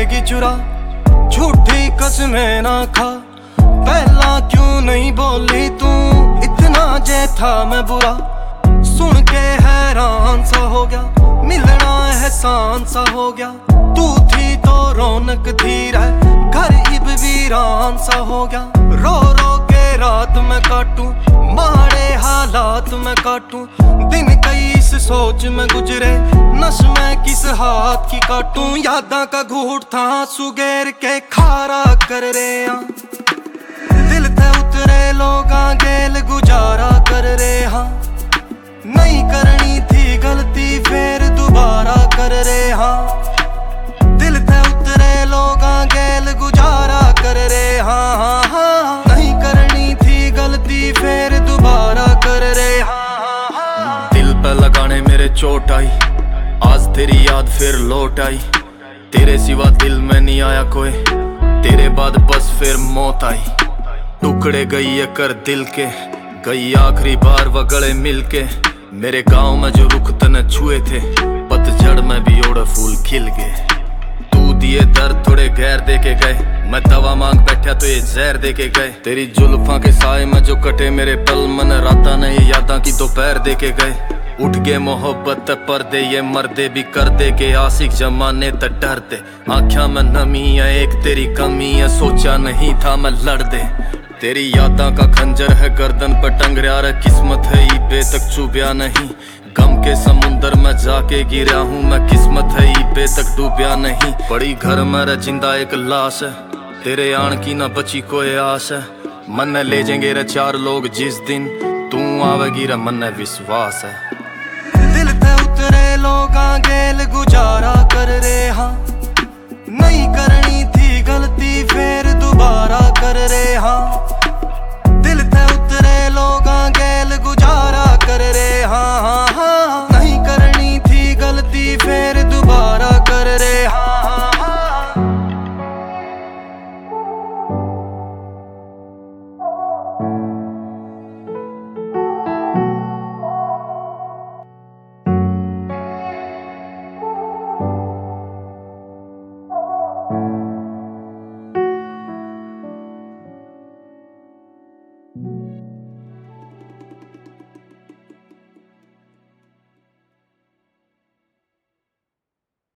लेगी चुरा, झूठी कसमें ना खा। पहला क्यों नहीं बोली तू, इतना जे था मैं बुरा। सुन के हैरान सा हो गया, मिलना एहसान सा हो गया। तू थी तो रौनक थी रह, घर इब वीरान सा हो गया। रो रो के रात में काटूं, माड़े हालात में काटूं। दिन कई इस सोच में गुजरे, नस में किस हाथ की काटूं। यादा का घूट था सुगैर के खारा कर रे आ। दिल थे उतरे लोगा गेल गुजारा कर रे हाँ। नहीं करनी थी गलती फिर दोबारा कर रे हाँ। दिल थे उतरे लोगा गेल गुजारा कर रे हाँ हाँ हाँ। नहीं करनी थी गलती फिर दोबारा कर रे हाँ हाँ। दिल पे लगाने मेरे चोट आई, आज तेरी याद फिर लौट आई। तेरे सिवा दिल में नहीं आया कोई, तेरे बाद बस फिर मौत आई। टुकड़े गई है कर दिल के, गई आखिरी बार वो गले मिलके। मेरे गांव में जो रुख तने छुए थे, पतझड़ में भी ओढ़े फूल खिल गए। तू दिए दर्द थोड़े गैर दे के गए, मैं दवा मांग बैठा तो ये जहर दे के गए। तेरी जुल्फां के साए में जो कटे मेरे पल, मन राता ने ये यादां की दोपहर दे के गए। उठ गए मोहब्बत पर्दे, ये मर्दे भी कर दे के आशिक जमाने त डरते। आँखों में नमी है एक तेरी कमी है, सोचा नहीं था मैं लड़ दे। तेरी यादा का खंजर है गर्दन पर टंगरा रे, किस्मत है ईबे तक चुभ्या नहीं। गम के समुंदर में जाके गिरा हूँ मैं, किस्मत है ईबे तक डूबया नहीं। बड़ी घर में रे जिंदा एक लाश है, तेरे आन की ना बची कोई आस है। मन ले जाएंगे रे चार लोग जिस दिन तू आवेगी रे, मन विश्वास है। दिल थे उतरे लोगा गेल गुजारा